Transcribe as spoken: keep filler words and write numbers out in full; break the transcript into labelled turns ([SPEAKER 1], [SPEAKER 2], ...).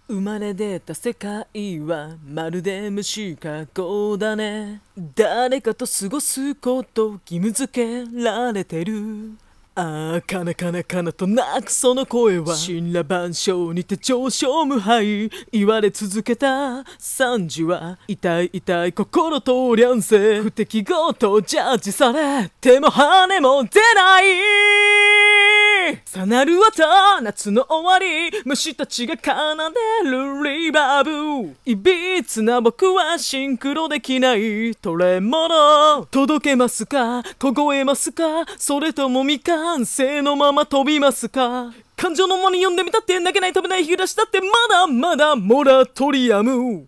[SPEAKER 1] 生まれ出た世界はまるで虫かごだね。誰かと過ごすこと義務付けられてる。ああ、かなかなかなと鳴くその声は神羅万象にて上昇無敗言われ続けた惨事は痛い痛い心と乱世不適合とジャッジされ手も羽も出ないさなる音夏の終わり虫たちが奏でるリバーブいびつな僕はシンクロできないトレモロ届けますか凍えますかそれとも未完成のまま飛びますか感情の間に読んでみたって泣けない飛べない日暮らしだってまだまだモラトリアム